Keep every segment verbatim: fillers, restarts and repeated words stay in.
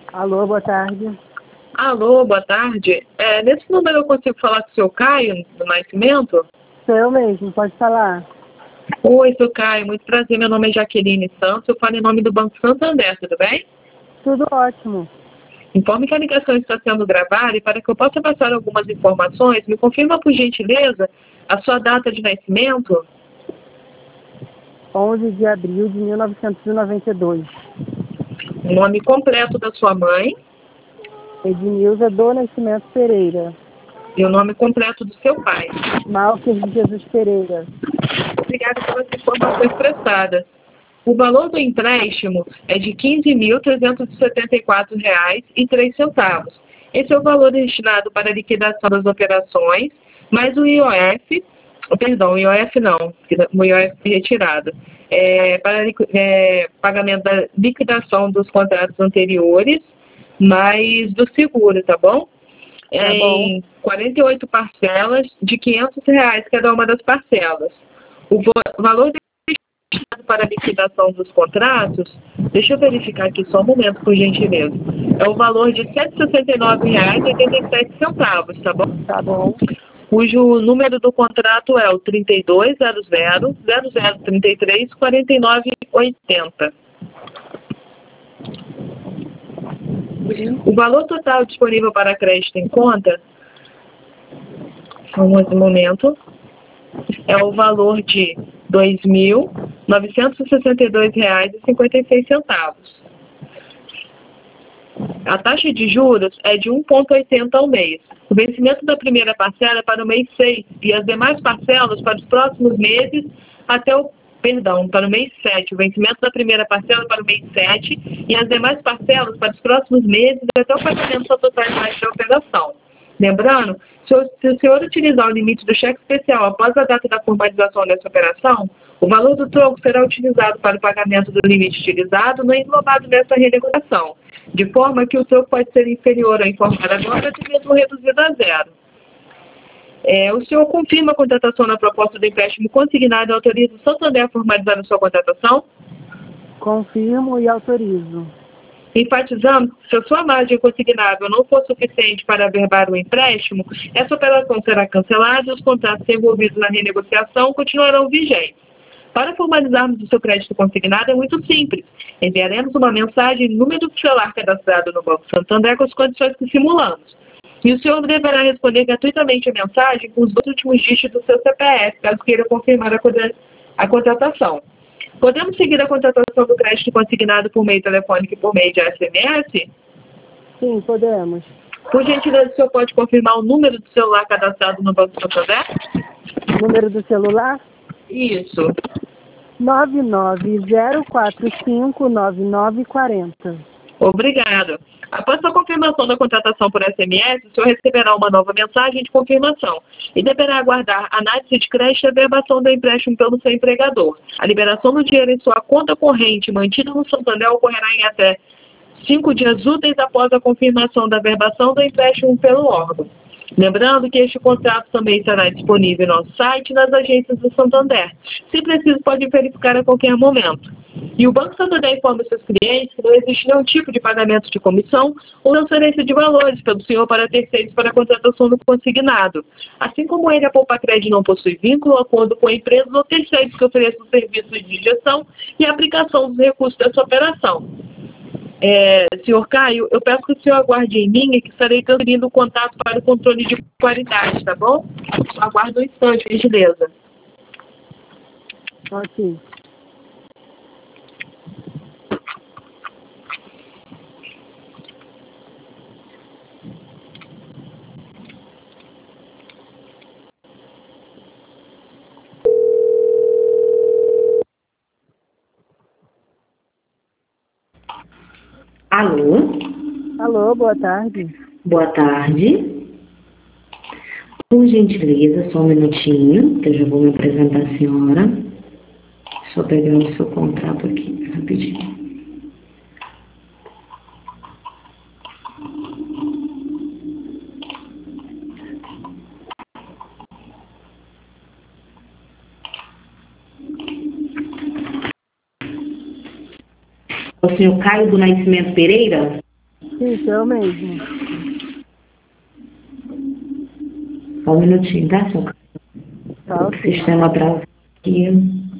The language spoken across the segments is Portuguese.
Alô, boa tarde. Alô, boa tarde. É, nesse número eu consigo falar com o seu Caio, do Nascimento? Sou eu mesmo, pode falar. Oi, seu Caio, muito prazer. Meu nome é Jaqueline Santos, eu falo em nome do Banco Santander, tudo bem? Tudo ótimo. Informe que a ligação está sendo gravada e para que eu possa passar algumas informações, me confirma por gentileza a sua data de nascimento? onze de abril de mil novecentos e noventa e dois. O nome completo da sua mãe Ednilza do Nascimento Pereira. e o nome completo do seu pai. Malker de Jesus Pereira. Obrigada pelas informações prestadas. O valor do empréstimo é de quinze mil trezentos e setenta e quatro reais e três centavos. Esse é o valor destinado para a liquidação das operações, mais o I O F, perdão, o I O F não, o I O F retirado, é, para é, pagamento da liquidação dos contratos anteriores, mais do seguro, tá bom? Tá Em bom. quarenta e oito parcelas de quinhentos reais cada uma das parcelas. O valor destinado para a liquidação dos contratos, deixa eu verificar aqui só um momento, por gentileza, é o valor de cento e sessenta e nove reais e oitenta e sete centavos, tá bom? Tá bom. Cujo número do contrato é o trinta e dois zero zero zero zero trinta e três quarenta e nove oitenta. O valor total disponível para crédito em conta, só um momento, é o valor de dois mil novecentos e sessenta e dois reais e cinquenta e seis centavos. A taxa de juros é de um vírgula oitenta ao mês. O vencimento da primeira parcela é para o mês seis e as demais parcelas para os próximos meses até o Perdão, para o mês sete. O vencimento da primeira parcela é para o mês sete e as demais parcelas para os próximos meses até o pagamento da totalidade da operação. Lembrando, se o, se o senhor utilizar o limite do cheque especial após a data da formalização dessa operação, o valor do troco será utilizado para o pagamento do limite utilizado no englobado dessa renegociação, de forma que o troco pode ser inferior ao informado agora, até mesmo reduzido a zero. É, o senhor confirma a contratação na proposta do empréstimo consignado e autoriza o Santander a formalizar a sua contratação? Confirmo e autorizo. Enfatizando que se a sua margem consignável não for suficiente para averbar o empréstimo, essa operação será cancelada e os contratos envolvidos na renegociação continuarão vigentes. Para formalizarmos o seu crédito consignado é muito simples. Enviaremos uma mensagem no número do celular cadastrado no Banco Santander com as condições que simulamos. E o senhor deverá responder gratuitamente a mensagem com os dois últimos dígitos do seu C P F, caso queira confirmar a, a contratação. Podemos seguir a contratação do crédito consignado por meio telefônico e por meio de S M S? Sim, podemos. Por gentileza, o senhor pode confirmar o número do celular cadastrado no Banco Santander? Número do celular? Isso. nove nove zero quatro cinco nove nove quatro zero. Obrigado. Após a confirmação da contratação por S M S, o senhor receberá uma nova mensagem de confirmação e deverá aguardar análise de crédito e averbação do empréstimo pelo seu empregador. A liberação do dinheiro em sua conta corrente mantida no Santander ocorrerá em até cinco dias úteis após a confirmação da averbação do empréstimo pelo órgão. Lembrando que este contrato também estará disponível no nosso site e nas agências do Santander. Se preciso, pode verificar a qualquer momento. E o Banco Santander informa os seus clientes que não existe nenhum tipo de pagamento de comissão ou transferência de valores pelo senhor para terceiros para a contratação do consignado. Assim como ele, a Poupacred não possui vínculo ou acordo com empresas ou terceiros que ofereçam serviços de gestão e aplicação dos recursos dessa operação. É, senhor Caio, eu peço que o senhor aguarde em mim e que estarei transferindo o contato para o controle de qualidade, tá bom? Aguarde um instante, por gentileza. Ok. Alô? Alô, boa tarde. Boa tarde. Por gentileza, só um minutinho, que eu já vou me apresentar à senhora. Deixa eu pegar o seu contrato aqui, rapidinho. O senhor Caio do Nascimento Pereira? Isso, eu mesmo. Só um minutinho, tá, seu Caio? Tá, O ok. sistema travou aqui.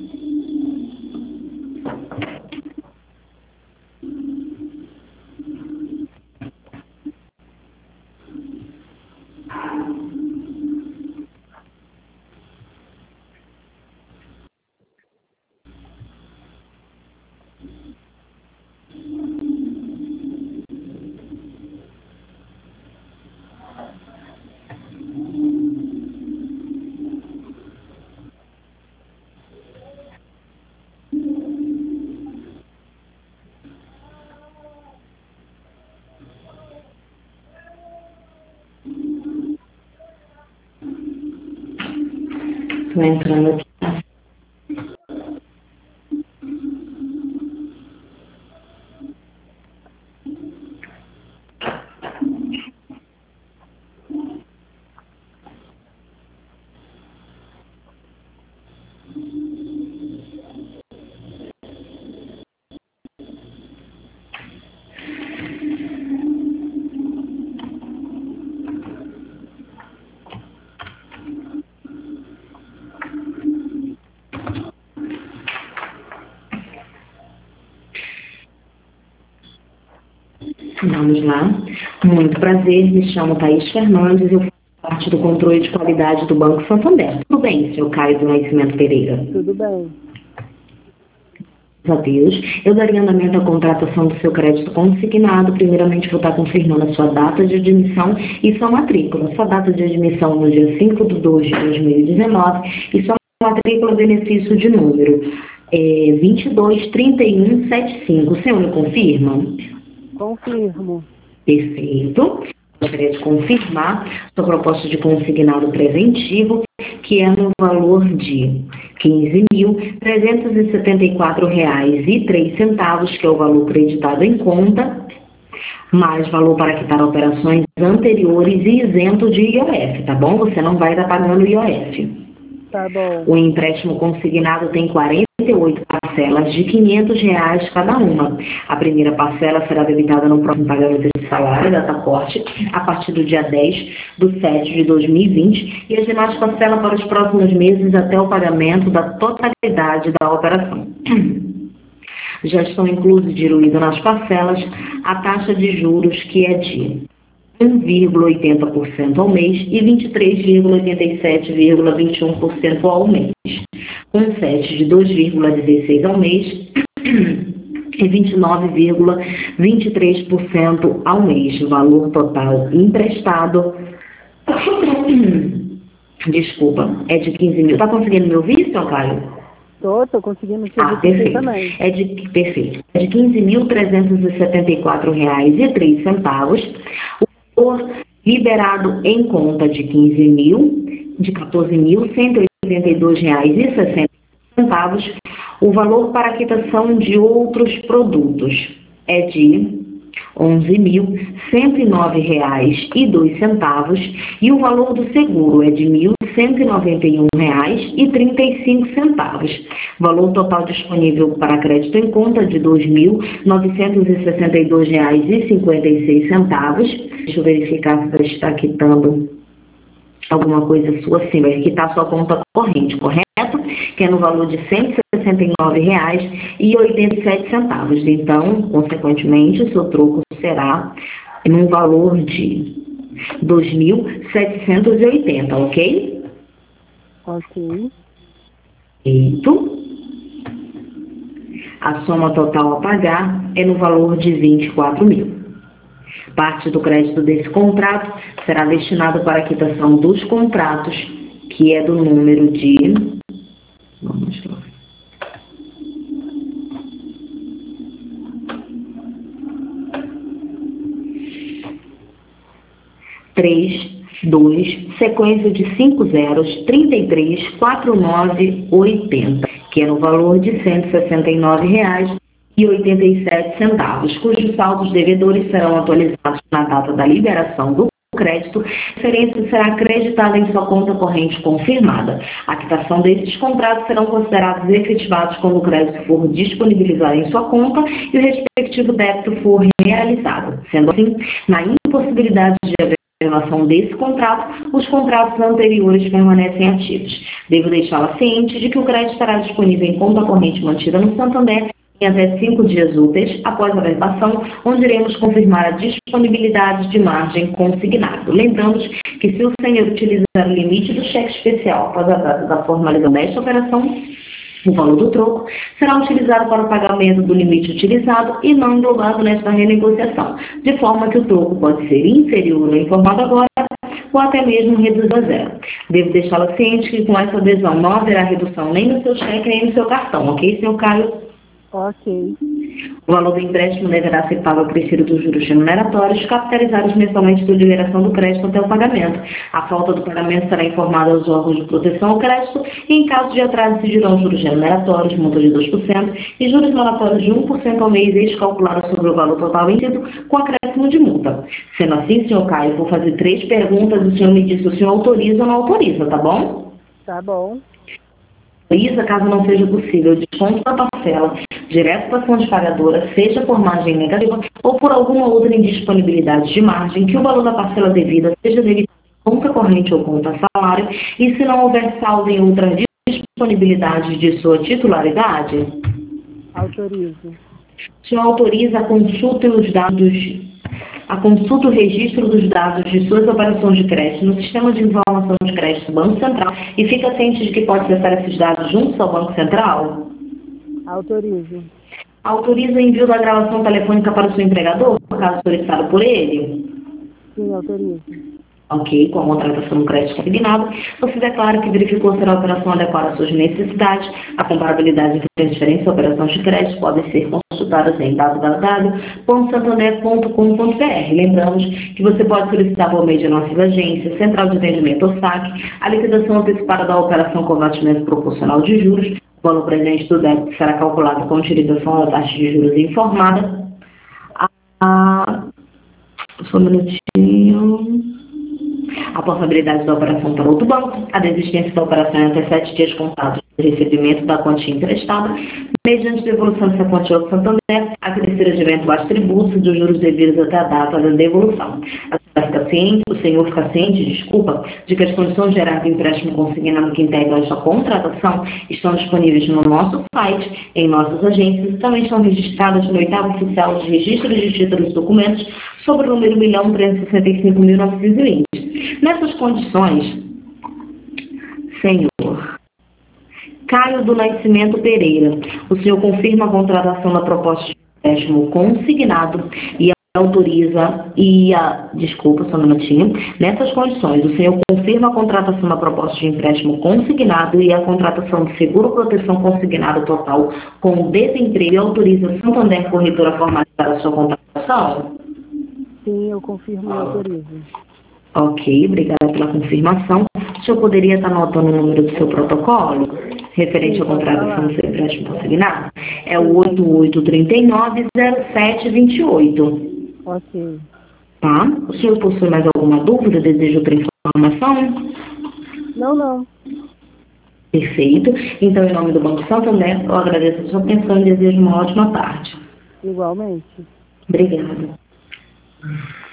Tô entrando aqui. Vamos lá. Muito prazer, me chamo Thaís Fernandes, eu faço parte do controle de qualidade do Banco Santander. Tudo bem, seu Caio do Nascimento Pereira? Tudo bem. Graças a Deus. Eu daria andamento à contratação do seu crédito consignado. Primeiramente, vou estar confirmando a sua data de admissão e sua matrícula. Sua data de admissão no dia cinco de dois de dois mil e dezenove e sua matrícula benefício de número é, vinte e dois, trinta e um, setenta e cinco. O senhor me confirma? Confirmo. Perfeito. Gostaria de confirmar sua proposta de consignado preventivo, que é no valor de quinze mil trezentos e setenta e quatro reais e três centavos, que é o valor creditado em conta, mais valor para quitar operações anteriores e isento de I O F, tá bom? Você não vai estar pagando I O F. Tá bom. O empréstimo consignado tem quarenta e oito parcelas de quinhentos reais cada uma. A primeira parcela será debitada no próximo pagamento de salário, data corte, a partir do dia dez de setembro de dois mil e vinte, e as demais parcelas para os próximos meses até o pagamento da totalidade da operação. Já estão inclusos, diluído nas parcelas, a taxa de juros, que é de um vírgula oitenta por cento ao mês e vinte e três vírgula oitenta e sete vírgula vinte e um por cento ao mês, com sete de dois vírgula dezesseis por cento ao mês e vinte e nove vírgula vinte e três por cento ao mês. Valor total emprestado, desculpa, é de quinze mil. Está conseguindo me ouvir, seu Caio? Tô, tô conseguindo te Ah, ouvir perfeito. também. É de, perfeito. É de quinze mil trezentos e setenta e quatro reais e três centavos. O valor liberado em conta de quinze mil, de quatorze mil cento e oitenta e dois reais e sessenta centavos. O valor para quitação de outros produtos é de onze mil cento e nove reais e dois centavos e o valor do seguro é de mil cento e noventa e um reais e trinta e cinco centavos. Valor total disponível para crédito em conta de dois mil novecentos e sessenta e dois reais e cinquenta e seis centavos. Deixa eu verificar se vai estar quitando alguma coisa sua, sim, vai quitar sua conta corrente, correto? Que é no valor de cento e sessenta e nove reais e oitenta e sete centavos. Então, consequentemente, o seu troco será num valor de dois mil setecentos e oitenta, ok? Ok. Feito. A soma total a pagar é no valor de vinte e quatro mil. Parte do crédito desse contrato será destinado para a quitação dos contratos, que é do número de... Vamos lá. três, dois, sequência de cinco zeros, trinta e três, quarenta e nove, oitenta, que é no valor de cento e sessenta e nove reais e oitenta e sete centavos, cujos saldos devedores serão atualizados na data da liberação do crédito, a referência será acreditada em sua conta corrente confirmada. A quitação desses contratos serão considerados efetivados quando o crédito for disponibilizado em sua conta e o respectivo débito for realizado. Sendo assim, na impossibilidade de haver renovação desse contrato, os contratos anteriores permanecem ativos. Devo deixá-la ciente de que o crédito estará disponível em conta corrente mantida no Santander em até cinco dias úteis após a verbação, onde iremos confirmar a disponibilidade de margem consignado. Lembramos que se o senhor utilizar o limite do cheque especial após a data da formalização desta operação, o valor do troco será utilizado para o pagamento do limite utilizado e não englobado nesta renegociação, de forma que o troco pode ser inferior ao informado agora ou até mesmo reduzido a zero. Devo deixá-la ciente que com essa adesão não haverá redução nem no seu cheque nem no seu cartão, ok, senhor Caio? Ok. O valor do empréstimo deverá ser pago ao crescer dos juros remuneratórios, capitalizados mensalmente por liberação do crédito até o pagamento. A falta do pagamento será informada aos órgãos de proteção ao crédito e, em caso de atraso, incidirão juros remuneratórios, multa de dois por cento e juros moratórios de um por cento ao mês, ex-calculados sobre o valor total vencido, com acréscimo de multa. Sendo assim, senhor Caio, eu vou fazer três perguntas e o senhor me diz se o senhor autoriza ou não autoriza, tá bom? Tá bom. Autoriza caso não seja possível desconto da parcela direto para a fonte pagadora, seja por margem negativa ou por alguma outra indisponibilidade de margem, que o valor da parcela devida seja debitado em conta corrente ou conta salário, e se não houver saldo em outra disponibilidade de sua titularidade, Autorizo. o senhor autoriza a consulta e os dados, a consulta e o registro dos dados de suas operações de crédito no Sistema de Informação de Crédito do Banco Central e fica ciente de que pode acessar esses dados juntos ao Banco Central? Autorizo. Autoriza o envio da gravação telefônica para o seu empregador, caso solicitado por ele? Sim, autorizo. Ok, com a contratação do crédito consignado, você declara que verificou se a operação adequada às suas necessidades. A comparabilidade entre as diferentes operações de crédito podem ser consultadas em w w w ponto santander ponto com ponto b r. Lembramos que você pode solicitar por meio de nossas agências, central de atendimento ou saque, a liquidação antecipada da operação com abatimento proporcional de juros. O valor presente do débito será calculado com utilização da taxa de juros informada. Ah, só um minutinho. A possibilidade da operação para outro banco, a desistência da operação em até sete dias contados de recebimento da quantia emprestada, mediante devolução dessa quantia ao Santander, a crescer de eventuais tributos e dos juros devidos até a data da devolução. A senhora fica ciente, o senhor fica ciente, desculpa, de que as condições gerais do empréstimo consignado que integram esta contratação estão disponíveis no nosso site, em nossas agências, e também estão registradas no oitavo oficial de registro de títulos e documentos sobre o número um milhão trezentos e sessenta e cinco mil novecentos e vinte. Nessas condições, senhor Caio do Nascimento Pereira, o senhor confirma a contratação da proposta de empréstimo consignado e autoriza e a... Desculpa, só um minutinho. Nessas condições, o senhor confirma a contratação da proposta de empréstimo consignado e a contratação de seguro-proteção consignado total com desemprego e autoriza a Santander Corretora a formalizar a sua contratação? Sim, eu confirmo e autorizo. Ok, obrigada pela confirmação. O senhor poderia estar anotando o número do seu protocolo, referente à contratação do seu empréstimo consignado? É o oito oito três nove zero sete dois oito. Ok. Tá? O senhor possui mais alguma dúvida? Deseja outra informação? Não, não. Perfeito. Então, em nome do Banco Santander, eu agradeço a sua atenção e desejo uma ótima tarde. Igualmente. Obrigada.